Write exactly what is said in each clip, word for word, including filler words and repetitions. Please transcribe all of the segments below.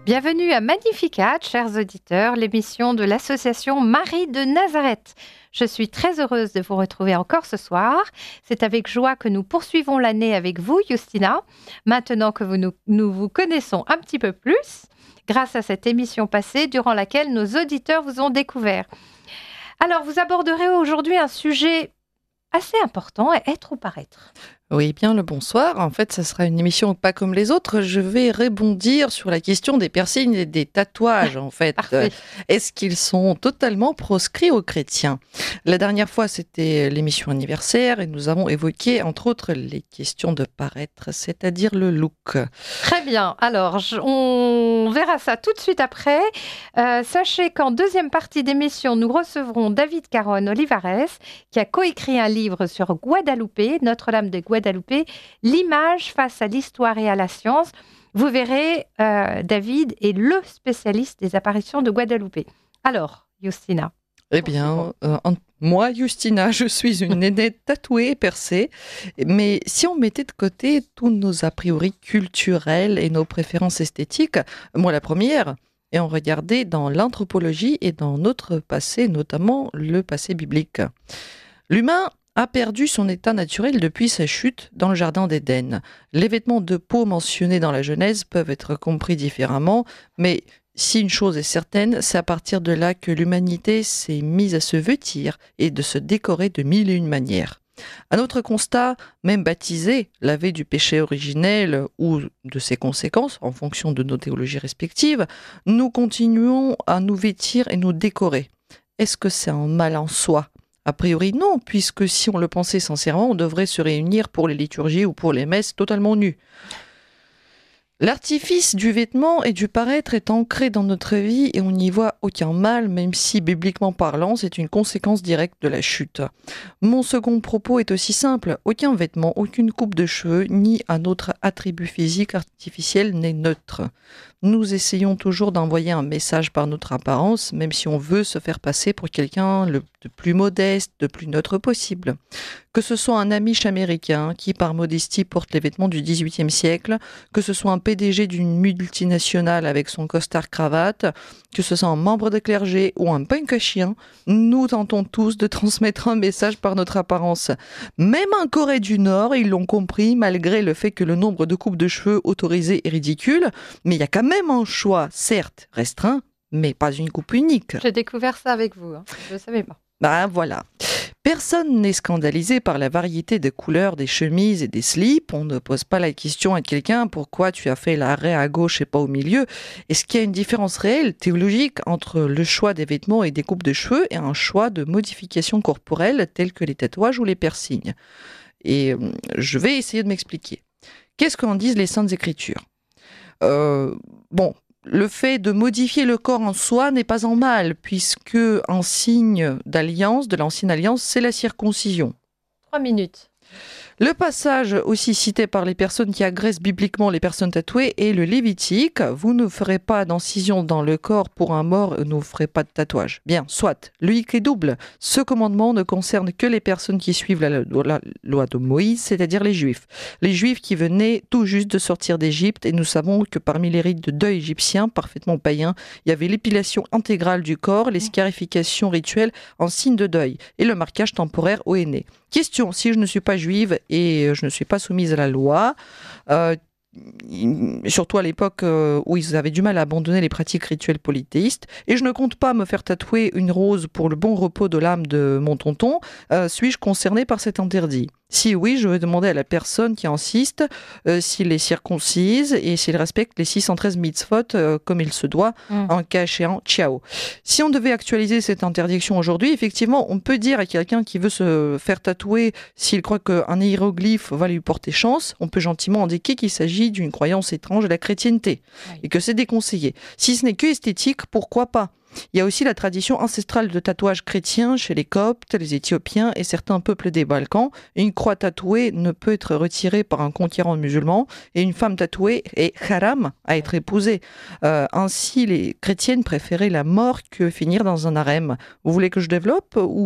Bienvenue à Magnificat, chers auditeurs, l'émission de l'association Marie de Nazareth. Je suis très heureuse de vous retrouver encore ce soir. C'est avec joie que nous poursuivons l'année avec vous, Justina, maintenant que vous nous, nous vous connaissons un petit peu plus, grâce à cette émission passée durant laquelle nos auditeurs vous ont découvert. Alors, vous aborderez aujourd'hui un sujet assez important, être ou paraître. Oui, bien le bonsoir. En fait, ça sera une émission pas comme les autres. Je vais rebondir sur la question des piercings et des tatouages, en fait. Parfait. Est-ce qu'ils sont totalement proscrits aux chrétiens ? La dernière fois, c'était l'émission anniversaire et nous avons évoqué, entre autres, les questions de paraître, c'est-à-dire le look. Très bien. Alors, je- on verra ça tout de suite après. Euh, sachez qu'en deuxième partie d'émission, nous recevrons David Caron Olivares, qui a coécrit un livre sur Guadalupe, Notre-Dame de Guadalupe, l'image face à l'histoire et à la science. Vous verrez, euh, David est le spécialiste des apparitions de Guadalupe. Alors, Justina. Eh bien, euh, en- moi, Justina, je suis une nénette tatouée et percée. Mais si on mettait de côté tous nos a priori culturels et nos préférences esthétiques, moi la première, et on regardait dans l'anthropologie et dans notre passé, notamment le passé biblique. L'humain a perdu son état naturel depuis sa chute dans le jardin d'Éden. Les vêtements de peau mentionnés dans la Genèse peuvent être compris différemment, mais si une chose est certaine, c'est à partir de là que l'humanité s'est mise à se vêtir et de se décorer de mille et une manières. Un autre constat, même baptisé, lavé du péché originel ou de ses conséquences, en fonction de nos théologies respectives, nous continuons à nous vêtir et nous décorer. Est-ce que c'est un mal en soi ? A priori non, puisque si on le pensait sincèrement, on devrait se réunir pour les liturgies ou pour les messes totalement nus. L'artifice du vêtement et du paraître est ancré dans notre vie et on n'y voit aucun mal, même si, bibliquement parlant, c'est une conséquence directe de la chute. Mon second propos est aussi simple. Aucun vêtement, aucune coupe de cheveux, ni un autre attribut physique artificiel n'est neutre. Nous essayons toujours d'envoyer un message par notre apparence, même si on veut se faire passer pour quelqu'un le- de plus modeste, de plus neutre possible. Que ce soit un Amish américain qui, par modestie, porte les vêtements du dix-huitième siècle, que ce soit un P D G d'une multinationale avec son costard-cravate, que ce soit un membre de clergé ou un punk à chien, nous tentons tous de transmettre un message par notre apparence. Même en Corée du Nord, ils l'ont compris, malgré le fait que le nombre de coupes de cheveux autorisées est ridicule, mais il y a quand même un choix, certes restreint, mais pas une coupe unique. J'ai découvert ça avec vous. Hein. Je ne savais pas. Ben voilà. Personne n'est scandalisé par la variété de couleurs des chemises et des slips. On ne pose pas la question à quelqu'un pourquoi tu as fait l'arrêt à gauche et pas au milieu. Est-ce qu'il y a une différence réelle, théologique, entre le choix des vêtements et des coupes de cheveux et un choix de modifications corporelles telles que les tatouages ou les piercings ? Et euh, je vais essayer de m'expliquer. Qu'est-ce qu'en disent les Saintes Écritures ? Euh, bon, le fait de modifier le corps en soi n'est pas en mal, puisque un signe d'alliance, de l'ancienne alliance, c'est la circoncision. Trois minutes. Le passage aussi cité par les personnes qui agressent bibliquement les personnes tatouées est le Lévitique. Vous ne ferez pas d'incision dans le corps pour un mort, ne ferez pas de tatouage. Bien, soit. Le hic est double. Ce commandement ne concerne que les personnes qui suivent la, la loi de Moïse, c'est-à-dire les Juifs. Les Juifs qui venaient tout juste de sortir d'Égypte, et nous savons que parmi les rites de deuil égyptiens, parfaitement païens, il y avait l'épilation intégrale du corps, les scarifications rituelles en signe de deuil, et le marquage temporaire au henné. Question, si je ne suis pas juive et je ne suis pas soumise à la loi, euh, surtout à l'époque euh, où ils avaient du mal à abandonner les pratiques rituelles polythéistes, et je ne compte pas me faire tatouer une rose pour le bon repos de l'âme de mon tonton, euh, suis-je concernée par cet interdit ? Si oui, je vais demander à la personne qui insiste euh, s'il est circoncise et s'il respecte les six cent treize mitzvot euh, comme il se doit, Mm. en cas échéant, ciao. Si on devait actualiser cette interdiction aujourd'hui, effectivement, on peut dire à quelqu'un qui veut se faire tatouer, s'il croit qu'un hiéroglyphe va lui porter chance, on peut gentiment indiquer qu'il s'agit d'une croyance étrange de la chrétienté Oui. et que c'est déconseillé. Si ce n'est que esthétique, pourquoi pas ? Il y a aussi la tradition ancestrale de tatouage chrétien chez les Coptes, les Éthiopiens et certains peuples des Balkans. Une croix tatouée ne peut être retirée par un conquérant musulman et une femme tatouée est haram à être épousée. Euh, ainsi, les chrétiennes préféraient la mort que finir dans un harem. Vous voulez que je développe ou ça ira ?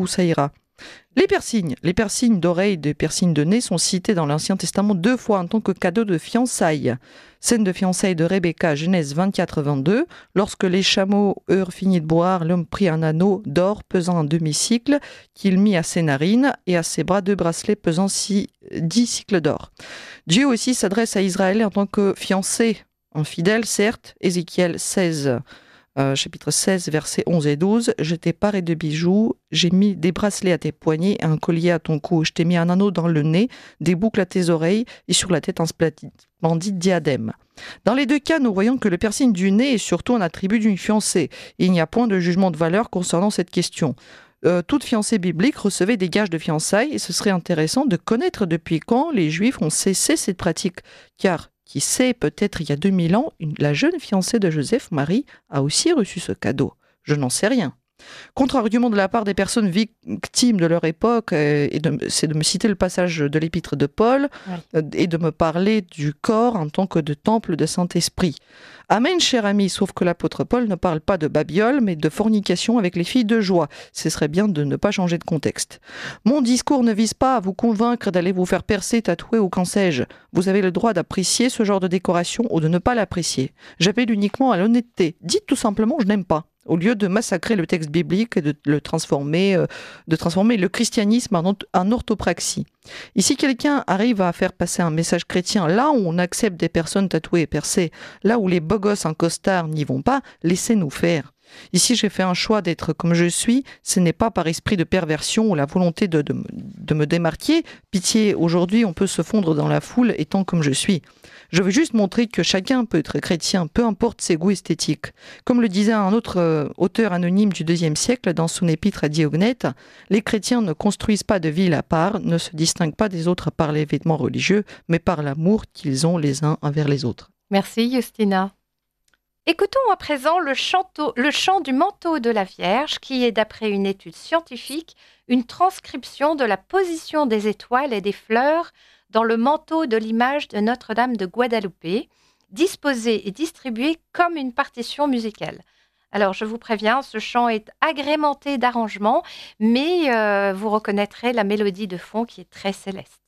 Les piercings. Les piercings d'oreilles et des piercings de nez sont cités dans l'Ancien Testament deux fois en tant que cadeau de fiançailles. Scène de fiançailles de Rebecca, Genèse vingt-quatre vingt-deux. Lorsque les chameaux eurent fini de boire, l'homme prit un anneau d'or pesant un demi-cycle qu'il mit à ses narines et à ses bras deux bracelets pesant six, dix cycles d'or. Dieu aussi s'adresse à Israël en tant que fiancé, infidèle certes. Ézéchiel seize. Euh, chapitre seize, versets onze et douze. Je t'ai paré de bijoux, j'ai mis des bracelets à tes poignets et un collier à ton cou. Je t'ai mis un anneau dans le nez, des boucles à tes oreilles et sur la tête un splendide diadème. Dans les deux cas, nous voyons que le piercing du nez est surtout un attribut d'une fiancée. Il n'y a point de jugement de valeur concernant cette question. Euh, toute fiancée biblique recevait des gages de fiançailles et ce serait intéressant de connaître depuis quand les Juifs ont cessé cette pratique. Car qui sait, peut-être il y a deux mille ans, une, la jeune fiancée de Joseph, Marie, a aussi reçu ce cadeau. Je n'en sais rien. Contre-argument de la part des personnes victimes de leur époque, euh, et de, c'est de me citer le passage de l'épître de Paul, Oui. euh, et de me parler du corps en tant que de temple de Saint-Esprit. Amen, cher ami, sauf que l'apôtre Paul ne parle pas de babiole, mais de fornication avec les filles de joie. Ce serait bien de ne pas changer de contexte. Mon discours ne vise pas à vous convaincre d'aller vous faire percer, tatouer ou qu'en sais-je. Vous avez le droit d'apprécier ce genre de décoration ou de ne pas l'apprécier. J'appelle uniquement à l'honnêteté. Dites tout simplement « je n'aime pas ». Au lieu de massacrer le texte biblique et de le transformer, euh, de transformer le christianisme en, en orthopraxie. Et si quelqu'un arrive à faire passer un message chrétien là où on accepte des personnes tatouées et percées, là où les beaux gosses en costard n'y vont pas, laissez-nous faire. Ici, j'ai fait un choix d'être comme je suis. Ce n'est pas par esprit de perversion ou la volonté de, de, de me démarquer. Pitié, aujourd'hui, on peut se fondre dans la foule étant comme je suis. Je veux juste montrer que chacun peut être chrétien, peu importe ses goûts esthétiques. Comme le disait un autre euh, auteur anonyme du deuxième siècle dans son épître à Diognète, les chrétiens ne construisent pas de ville à part, ne se distinguent pas des autres par les vêtements religieux, mais par l'amour qu'ils ont les uns envers les autres. Merci Justina. Écoutons à présent le, chanteau, le chant du manteau de la Vierge, qui est, d'après une étude scientifique, une transcription de la position des étoiles et des fleurs dans le manteau de l'image de Notre-Dame de Guadalupe, disposée et distribuée comme une partition musicale. Alors, je vous préviens, ce chant est agrémenté d'arrangements, mais euh, vous reconnaîtrez la mélodie de fond qui est très céleste.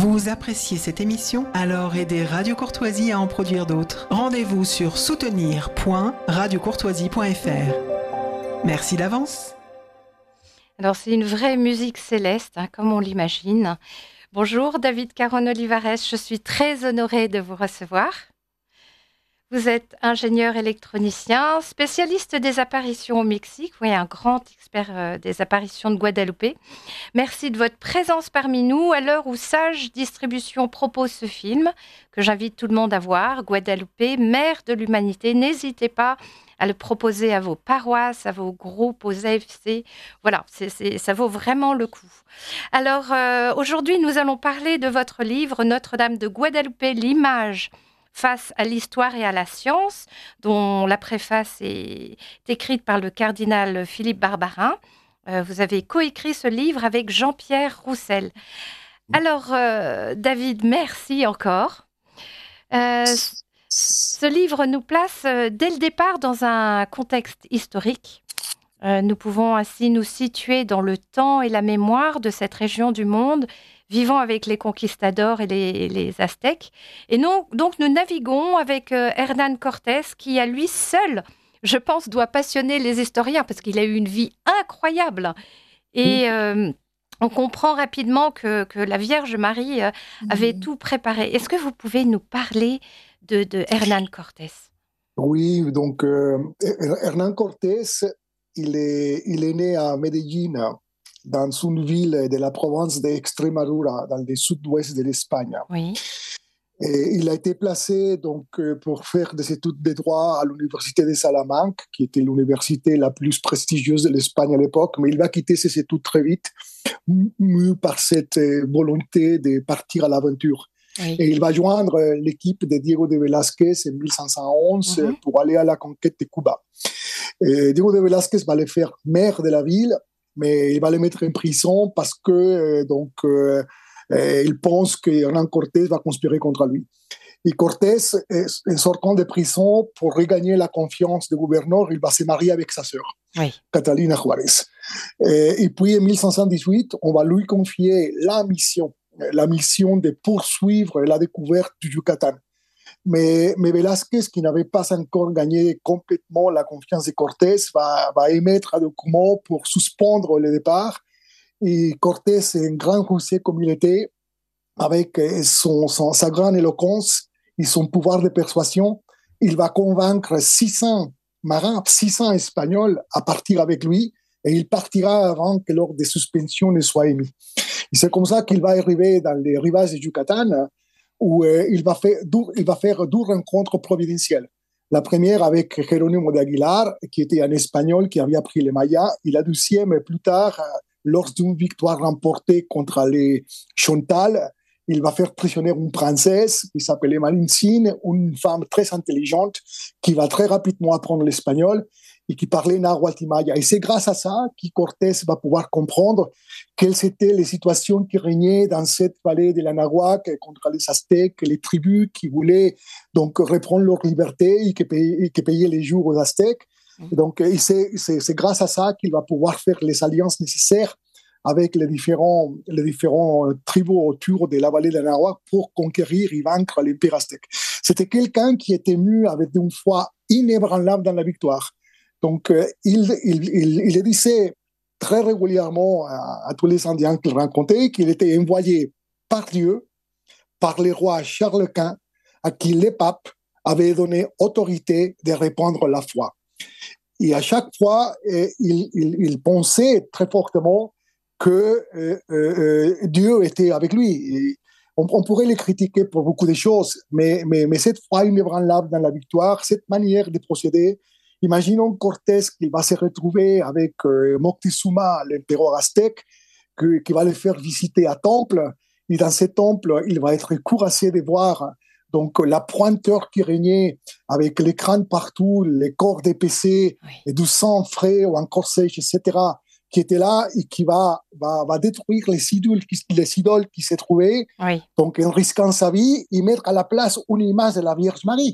Vous appréciez cette émission? Alors aidez Radio Courtoisie à en produire d'autres. Rendez-vous sur soutenir point radio courtoisie point f r. Merci d'avance. Alors, c'est une vraie musique céleste, hein, comme on l'imagine. Bonjour, David Caron-Olivares, je suis très honorée de vous recevoir. Vous êtes ingénieur électronicien, spécialiste des apparitions au Mexique, oui, un grand expert euh, des apparitions de Guadeloupe. Merci de votre présence parmi nous à l'heure où Sage Distribution propose ce film que j'invite tout le monde à voir, Guadeloupe, mère de l'humanité. N'hésitez pas à le proposer à vos paroisses, à vos groupes, aux A F C. Voilà, c'est, c'est, ça vaut vraiment le coup. Alors, euh, aujourd'hui, nous allons parler de votre livre « Notre-Dame de Guadeloupe, l'image face à l'histoire et à la science », dont la préface est écrite par le cardinal Philippe Barbarin. Euh, vous avez coécrit ce livre avec Jean-Pierre Roussel. Alors, euh, David, merci encore. Euh, ce livre nous place euh, dès le départ dans un contexte historique. Euh, nous pouvons ainsi nous situer dans le temps et la mémoire de cette région du monde, vivant avec les conquistadors et les, les Aztèques. Et non, donc nous naviguons avec euh, Hernán Cortés, qui à lui seul, je pense, doit passionner les historiens, parce qu'il a eu une vie incroyable. Et euh, on comprend rapidement que, que la Vierge Marie euh, avait tout préparé. Est-ce que vous pouvez nous parler de, de Hernán Cortés? Oui, donc euh, Hernán Cortés, il est, il est né à Medellín, dans une ville de la province d'Extremadura, dans le sud-ouest de l'Espagne. Oui. Et il a été placé donc, pour faire des études de droit à l'université de Salamanque, qui était l'université la plus prestigieuse de l'Espagne à l'époque, mais il va quitter ses études très vite, mu par cette volonté de partir à l'aventure. Oui. Et il va joindre l'équipe de Diego de Velázquez en mille cinq cent onze mm-hmm. pour aller à la conquête de Cuba. Et Diego de Velázquez va le faire maire de la ville, mais il va le mettre en prison parce que euh, donc euh, euh, il pense que Hernán Cortés va conspirer contre lui. Et Cortés, en sortant de prison, pour regagner la confiance du gouverneur, il va se marier avec sa sœur, oui. Catalina Juárez. Et, et puis en mille cinq cent dix-huit, on va lui confier la mission, la mission de poursuivre la découverte du Yucatán. Mais, mais Velázquez, qui n'avait pas encore gagné complètement la confiance de Cortés, va, va émettre un document pour suspendre le départ. Et Cortés, un grand Russie comme il était, avec son, son, sa grande éloquence et son pouvoir de persuasion, il va convaincre six cents marins, six cents Espagnols à partir avec lui, et il partira avant que l'ordre de suspension ne soit émis. Et c'est comme ça qu'il va arriver dans les rivages du Yucatán, où euh, il, va faire, il va faire deux rencontres providentielles. La première avec Jerónimo de Aguilar, qui était un Espagnol qui avait appris les Mayas, et la deuxième plus tard, lors d'une victoire remportée contre les Chontal, il va faire prisonnier une princesse qui s'appelait Malintzin, une femme très intelligente qui va très rapidement apprendre l'espagnol et qui parlait náhuatl maya. Et c'est grâce à ça que Cortés va pouvoir comprendre quelles étaient les situations qui régnaient dans cette vallée de l'Anahuac contre les Aztèques, les tribus qui voulaient donc reprendre leur liberté et qui payaient, et qui payaient les jours aux Aztèques. Et donc, et c'est, c'est, c'est grâce à ça qu'il va pouvoir faire les alliances nécessaires avec les différents, les différents tribus autour de la vallée de l'Anahuac pour conquérir et vaincre l'Empire aztèque. C'était quelqu'un qui était mu avec une foi inébranlable dans la victoire. Donc, euh, il, il, il, il disait très régulièrement à, à tous les Indiens qu'il rencontrait qu'il était envoyé par Dieu, par le roi Charles Quint, à qui les papes avaient donné autorité de répandre la foi. Et à chaque fois, euh, il, il, il pensait très fortement que euh, euh, Dieu était avec lui. Et on, on pourrait le critiquer pour beaucoup de choses, mais, mais, mais cette foi inébranlable dans la victoire, cette manière de procéder, imaginons Cortés qu'il va se retrouver avec euh, Moctezuma, l'empereur aztèque, que, qui va le faire visiter à temple, et dans ce temple, il va être courageux de voir donc la pointeur qui régnait avec les crânes partout, les corps dépecés, oui. et du sang frais ou encore sèche, et cetera, qui était là et qui va, va, va détruire les idoles, qui, les idoles qui se trouvaient, oui. donc en risquant sa vie, et mettre à la place une image de la Vierge Marie. Il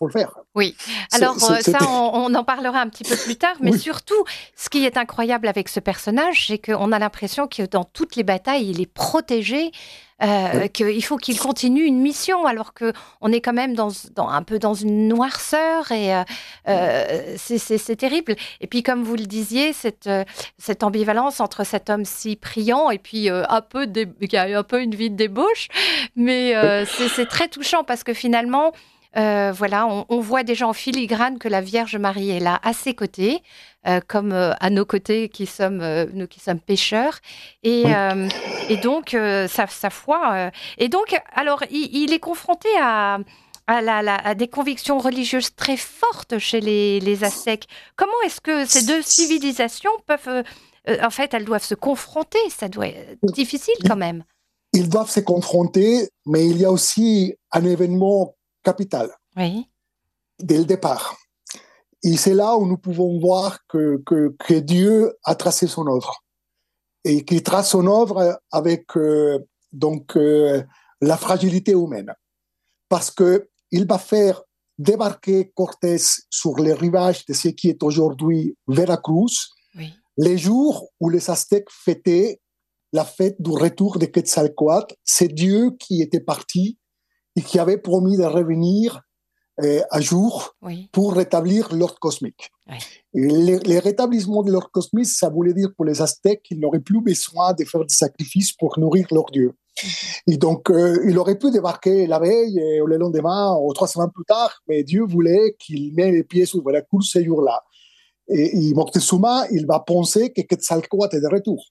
faut le faire. Oui, alors c'est, c'est, ça, on, on en parlera un petit peu plus tard, mais oui. Surtout, ce qui est incroyable avec ce personnage, c'est qu'on a l'impression que dans toutes les batailles, il est protégé, euh, oui. qu'il faut qu'il continue une mission, alors qu'on est quand même dans, dans, un peu dans une noirceur, et euh, euh, c'est, c'est, c'est terrible. Et puis, comme vous le disiez, cette, cette ambivalence entre cet homme si priant et puis euh, un, peu dé, qui a un peu une vie de débauche, mais euh, c'est, c'est très touchant, parce que finalement... Euh, voilà, on, on voit déjà en filigrane que la Vierge Marie est là à ses côtés, euh, comme euh, à nos côtés qui sommes euh, nous qui sommes pécheurs, et, euh, et donc euh, sa, sa foi. Euh, et donc, alors, il, il est confronté à, à, la, la, à des convictions religieuses très fortes chez les, les Aztèques. Comment est-ce que ces deux civilisations peuvent, euh, euh, en fait, elles doivent se confronter? Ça doit être difficile quand même. Ils doivent se confronter, mais il y a aussi un événement capital, oui. dès le départ. Et c'est là où nous pouvons voir que, que, que Dieu a tracé son œuvre. Et qu'il trace son œuvre avec euh, donc, euh, la fragilité humaine. Parce qu'il va faire débarquer Cortés sur les rivages de ce qui est aujourd'hui Veracruz, oui. les jours où les Aztèques fêtaient la fête du retour de Quetzalcoatl. C'est Dieu qui était parti et qui avait promis de revenir euh, à jour oui. pour rétablir l'ordre cosmique. Oui. Et le, le rétablissement de l'ordre cosmique, ça voulait dire pour les Aztèques qu'ils n'auraient plus besoin de faire des sacrifices pour nourrir leur Dieu. Mm-hmm. Et donc, euh, il aurait pu débarquer la veille, et le lendemain, ou trois semaines plus tard, mais Dieu voulait qu'il mette les pieds sur Veracruz ce jour-là. Et, et Moctezuma, il va penser que Quetzalcoatl est de retour.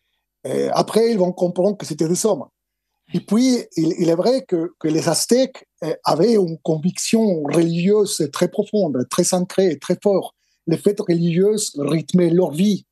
Et après, ils vont comprendre que c'était des hommes. Et puis, il, il est vrai que, que les Aztèques avaient une conviction religieuse très profonde, très ancrée, très forte. Les fêtes religieuses rythmaient leur vie.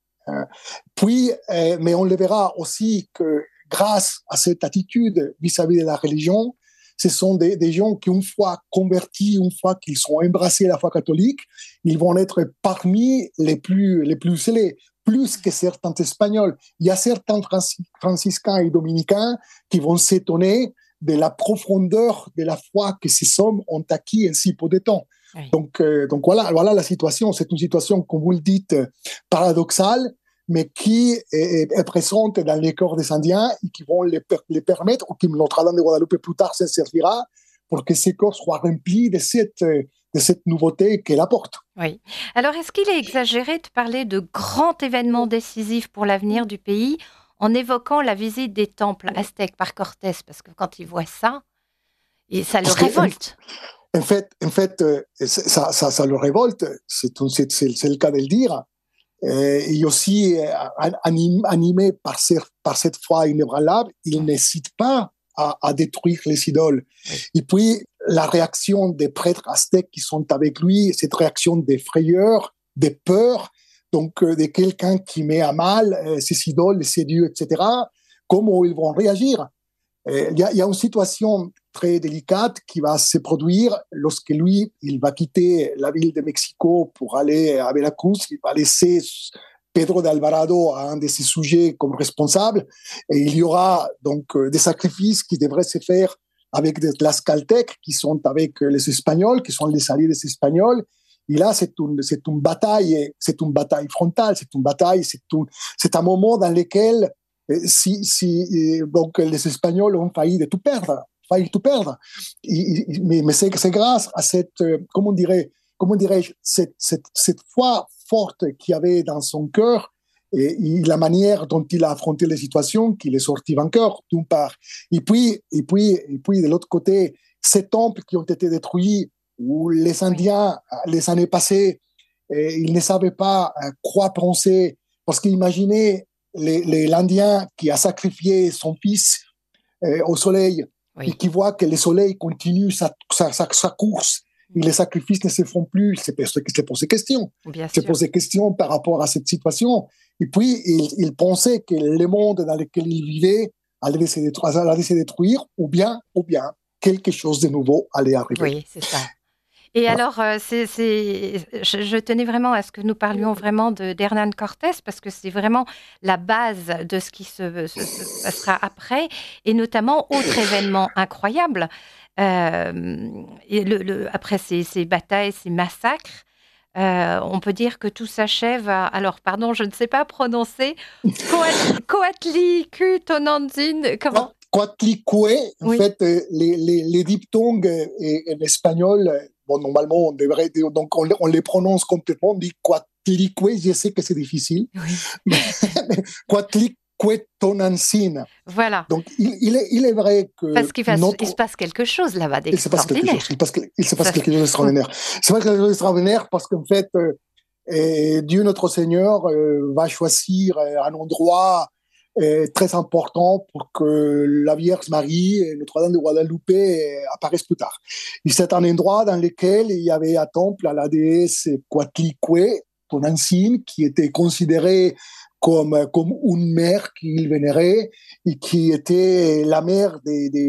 Puis, mais on le verra aussi que grâce à cette attitude vis-à-vis de la religion, ce sont des, des gens qui, une fois convertis, une fois qu'ils sont embrassés la foi catholique, ils vont être parmi les plus, les plus zélés. Plus que certains Espagnols. Il y a certains franciscains et dominicains qui vont s'étonner de la profondeur de la foi que ces hommes ont acquis en si peu de temps. Oui. Donc, euh, donc voilà, voilà la situation. C'est une situation, comme vous le dites, paradoxale, mais qui est, est présente dans les corps des Indiens et qui vont les, les permettre, ou qui Notre-Dame de Guadeloupe plus tard s'en servira, pour que ces corps soient remplis de cette... de cette nouveauté qu'elle apporte. Oui. Alors, est-ce qu'il est exagéré de parler de grands événements décisifs pour l'avenir du pays en évoquant la visite des temples aztèques par Cortés? Parce que quand il voit ça, ça le révolte. En fait, en fait ça, ça, ça le révolte, c'est, c'est, c'est le cas de le dire. Et aussi, animé par, cette, par cette foi inébranlable, il n'hésite pas à, à détruire les idoles. Et puis, la réaction des prêtres aztèques qui sont avec lui, cette réaction des frayeurs, des peurs, donc euh, de quelqu'un qui met à mal euh, ses idoles, ses dieux, et cetera, comment ils vont réagir? Il y, y a une situation très délicate qui va se produire lorsque lui, il va quitter la ville de Mexico pour aller à Veracruz, il va laisser Pedro de Alvarado à un de ses sujets comme responsable, et il y aura donc euh, des sacrifices qui devraient se faire avec des Tlaxcaltèques qui sont avec les Espagnols, qui sont les alliés des Espagnols. Et là, c'est une, c'est une bataille, c'est une bataille frontale, c'est une bataille, c'est, un, c'est un moment dans lequel, si, si, donc, les Espagnols ont failli de tout perdre, failli tout perdre. Et, mais, mais c'est, c'est grâce à cette, comment dirais, comment dirais-je, cette, cette, cette foi forte qu'il y avait dans son cœur, et, et la manière dont il a affronté les situations, qu'il est sorti vainqueur, d'une part. Et puis, et puis, et puis, de l'autre côté, ces temples qui ont été détruits, où les Indiens, les années passées, et ils ne savaient pas quoi penser, parce qu'imaginez les, les, l'Indien qui a sacrifié son fils euh, au soleil, oui. Et qui voit que le soleil continue sa, sa, sa, sa course, et les sacrifices ne se font plus, il se pose des questions. Il se pose des questions par rapport à cette situation. Et puis, il, il pensait que le monde dans lequel il vivait allait se détruire, allait se détruire ou bien, ou bien quelque chose de nouveau allait arriver. Oui, c'est ça. Et voilà. Alors, euh, c'est, c'est, je, je tenais vraiment à ce que nous parlions vraiment de, d'Hernán Cortés, parce que c'est vraiment la base de ce qui se, se, se passera après, et notamment, autre événement incroyable, Euh, et le, le, après ces, ces batailles, ces massacres, euh, on peut dire que tout s'achève à, alors pardon, je ne sais pas prononcer, Coat- Coatlicue Tonantzin, comment? Coatlicue, en Oui. fait, euh, les, les, les diphtongues euh, en espagnol, euh, bon, normalement, on devrait dire, donc on, on les prononce complètement, on dit Coatlicue, je sais que c'est difficile, Oui. mais Coatlicue Tonantzin. Voilà. Donc, il, il, est, il est vrai que Parce qu'il va, notre... il se passe quelque chose là-bas Il se passe quelque d'extraordinaire. chose, il, passe, il se passe Ça, quelque chose d'extraordinaire. C'est pas quelque chose d'extraordinaire parce qu'en fait, euh, et Dieu notre Seigneur euh, va choisir euh, un endroit euh, très important pour que la Vierge Marie et Notre-Dame de Guadalupe euh, apparaissent plus tard. Et c'est un endroit dans lequel il y avait un temple à la déesse Coatlicue Tonantzin qui était considérée comme, comme une mère qu'il vénérait et qui était la mère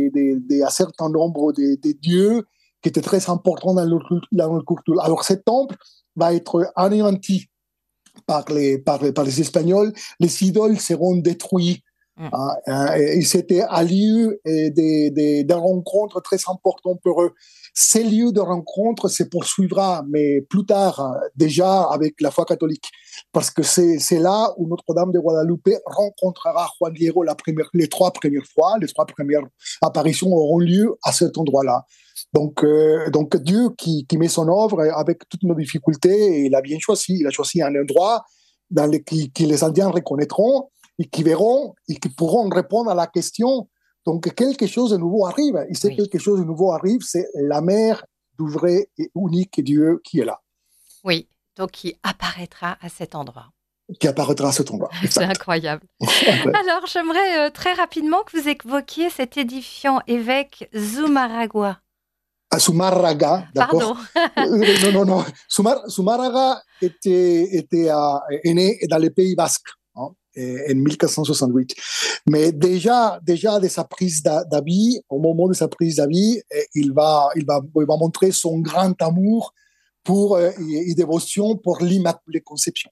d'un certain nombre de, de dieux qui était très important dans leur, dans leur culture. Alors, ce temple va être anéanti par les, par les, par les Espagnols. Les idoles seront détruites. Mmh. Hein, et c'était un lieu de, de, de rencontre très important pour eux. Ces lieux de rencontre se poursuivra, mais plus tard, déjà avec la foi catholique, parce que c'est, c'est là où Notre-Dame de Guadalupe rencontrera Juan Diego la première, les trois premières fois. Les trois premières apparitions auront lieu à cet endroit-là. Donc, euh, donc Dieu qui, qui met son œuvre avec toutes nos difficultés, il a bien choisi. Il a choisi un endroit dans le, qui, qui les Indiens reconnaîtront et qui verront et qui pourront répondre à la question. Donc, quelque chose de nouveau arrive. Et c'est oui. quelque chose de nouveau arrive, c'est la mère du vrai et unique Dieu qui est là. Oui, donc qui apparaîtra à cet endroit. Qui apparaîtra à cet endroit. C'est incroyable. Alors, j'aimerais euh, très rapidement que vous évoquiez cet édifiant évêque Zumarraga. À Zumarraga, d'accord. Pardon. non, non, non. Zumar, Zumarraga était, était euh, est né dans les Pays Basques. Hein, en mille quatre cent soixante-huit. Mais déjà, déjà de sa prise d'habit, au moment de sa prise d'habit, il va, il va, il va montrer son grand amour pour euh, et, et dévotion pour l'Immaculée Conception.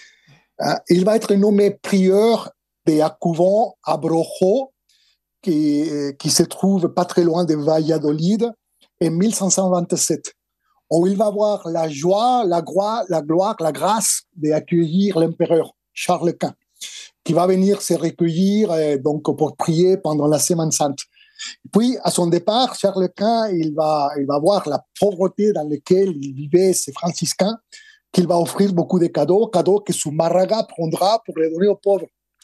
Euh, il va être nommé prieur d'un couvent à Brojo, qui, qui se trouve pas très loin de Valladolid, en mille cinq cent vingt-sept, où il va avoir la joie, la gloire, la, gloire, la grâce d'accueillir l'empereur Charles Quint, qui va venir se recueillir euh, donc pour prier pendant la Semaine Sainte. Puis, à son départ, Charles Quint, il va, il va voir la pauvreté dans laquelle il vivait ces franciscains, qu'il va offrir beaucoup de cadeaux, cadeaux que Zumarraga prendra pour les donner aux pauvres.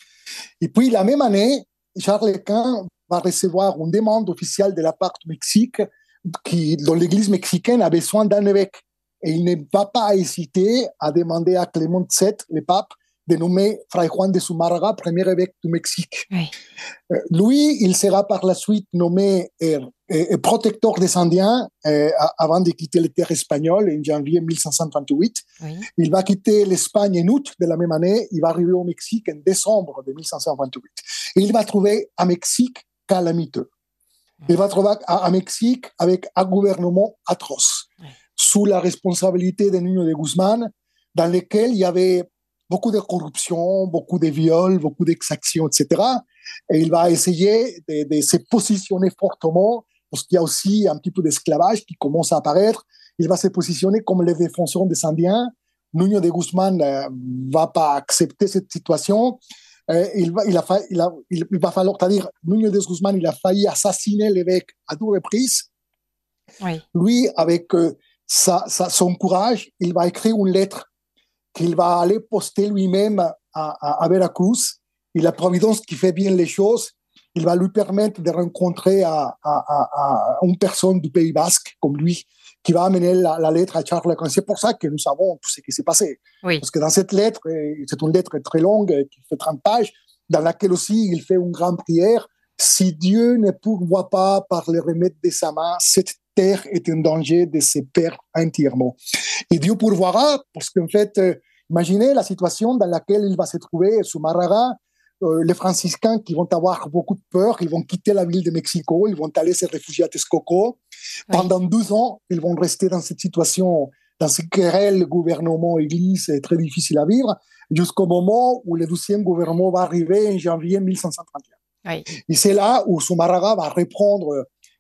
Et puis, la même année, Charles Quint va recevoir une demande officielle de la part du Mexique qui, dont l'Église mexicaine a besoin d'un évêque. Et il ne va pas hésiter à demander à Clément sept, le pape, de nommer Fray Juan de Zumarraga premier évêque du Mexique. Oui. Euh, lui, il sera par la suite nommé euh, euh, protecteur des Indiens euh, avant de quitter les terres espagnoles en janvier mille cinq cent trente-huit. Oui. Il va quitter l'Espagne en août de la même année. Il va arriver au Mexique en décembre de mille cinq cent vingt-huit. Et il va trouver un Mexique calamiteux. Il va trouver un Mexique avec un gouvernement atroce, oui. sous la responsabilité de Nuño de Guzmán, dans lequel il y avait beaucoup de corruption, beaucoup de viols, beaucoup d'exactions, et cetera. Et il va essayer de, de se positionner fortement, parce qu'il y a aussi un petit peu d'esclavage qui commence à apparaître. Il va se positionner comme le défenseur des Indiens. Nuño de Guzmán ne euh, va pas accepter cette situation. Euh, il, va, il, a fa- il, a, il, il va falloir, c'est-à-dire, Nuño de Guzmán, il a failli assassiner l'évêque à deux reprises. Oui. Lui, avec euh, sa, sa, son courage, il va écrire une lettre qu'il va aller poster lui-même à, à, à Veracruz. Et la Providence qui fait bien les choses, il va lui permettre de rencontrer à, à, à, à une personne du Pays Basque comme lui, qui va amener la, la lettre à Charles Quint. C'est pour ça que nous savons tout ce qui s'est passé. Oui. Parce que dans cette lettre, c'est une lettre très longue, qui fait trente pages, dans laquelle aussi il fait une grande prière. Si Dieu ne pourvoit pas par les remèdes de sa main, cette terre est en danger de se perdre entièrement. Et Dieu pourvoira, parce qu'en fait, euh, imaginez la situation dans laquelle il va se trouver, Zumarraga, euh, les franciscains qui vont avoir beaucoup de peur, ils vont quitter la ville de Mexico, ils vont aller se réfugier à Texcoco. Oui. Pendant deux ans, ils vont rester dans cette situation, dans cette querelle gouvernement-église très difficile à vivre, jusqu'au moment où le douzième gouvernement va arriver en janvier mille cinq cent trente et un. Oui. Et c'est là où Zumarraga va reprendre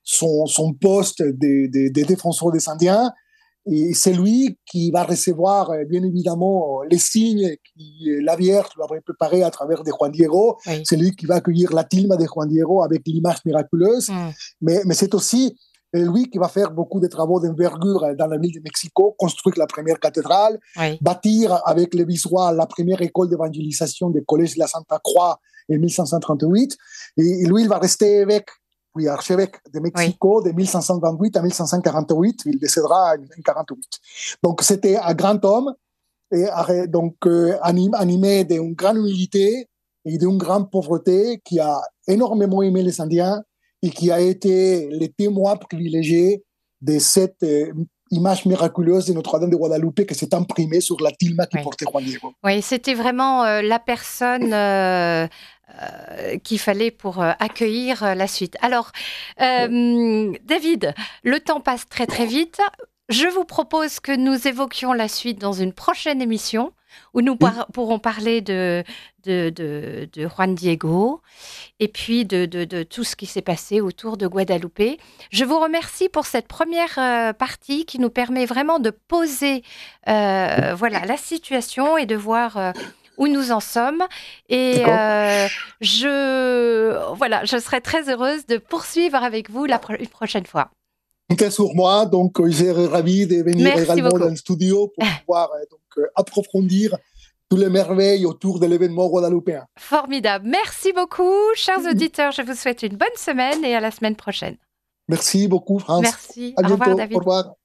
son, son poste de, de, de défenseur des Indiens. Et c'est lui qui va recevoir, bien évidemment, les signes que la Vierge lui avait préparés à travers de Juan Diego. Oui. C'est lui qui va accueillir la tilma de Juan Diego avec l'image miraculeuse. Mm. Mais, mais c'est aussi lui qui va faire beaucoup de travaux d'envergure dans la ville de Mexico, construire la première cathédrale, oui. bâtir avec les Visois la première école d'évangélisation du collège de la Santa Croix en mille cinq cent trente-huit. Et lui, il va rester évêque, puis archevêque de Mexico oui. de mille cinq cent vingt-huit à mille cinq cent quarante-huit. Il décédera en mille cinq cent quarante-huit. Donc, c'était un grand homme, et donc euh, animé d'une grande humilité et d'une grande pauvreté, qui a énormément aimé les Indiens et qui a été le témoin privilégié de cette euh, image miraculeuse de Notre-Dame de Guadalupe qui s'est imprimée sur la tilma qui oui. portait Juan Diego. Oui, c'était vraiment euh, la personne euh, euh, qu'il fallait pour euh, accueillir euh, la suite. Alors, euh, oui. David, le temps passe très très vite. Je vous propose que nous évoquions la suite dans une prochaine émission où nous par- pourrons parler de, de, de, de Juan Diego et puis de, de, de tout ce qui s'est passé autour de Guadalupe. Je vous remercie pour cette première euh, partie qui nous permet vraiment de poser euh, voilà, la situation et de voir euh, où nous en sommes. Et euh, je, voilà, je serai très heureuse de poursuivre avec vous la pro- une prochaine fois. Comptez sur moi, donc je serai ravi de venir Merci également beaucoup. Dans le studio pour pouvoir donc, euh, approfondir toutes les merveilles autour de l'événement guadeloupéen. Formidable. Merci beaucoup, chers auditeurs. Je vous souhaite une bonne semaine et à la semaine prochaine. Merci beaucoup, France. Merci. À bientôt. Au revoir, David. Au revoir.